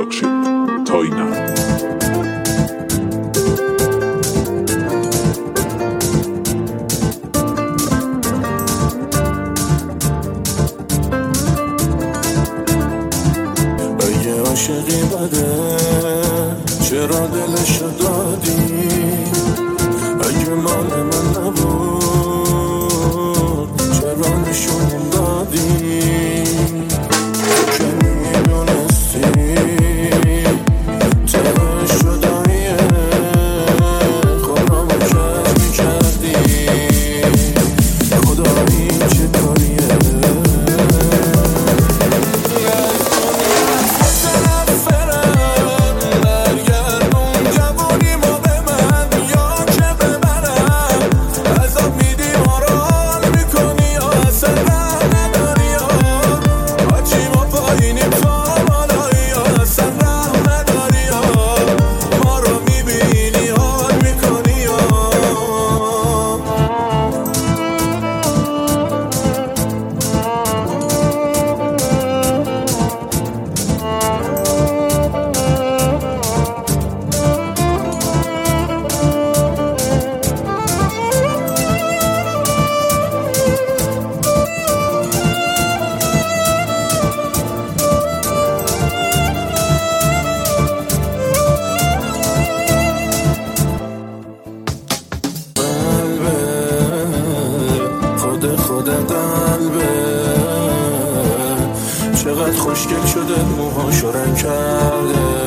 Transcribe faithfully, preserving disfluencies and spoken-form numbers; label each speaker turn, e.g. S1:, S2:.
S1: پروداکشن تاینا.
S2: عاشقی بده چرا دلشو دادی؟ اگه مال من نبود چرا نشون دادی؟ تو که میدونستی تهش شداییه خودمو کش میکردی خدایی چه کاریه؟ خود قلبه چقدر خوشگل شده موهاشو رنگ کرده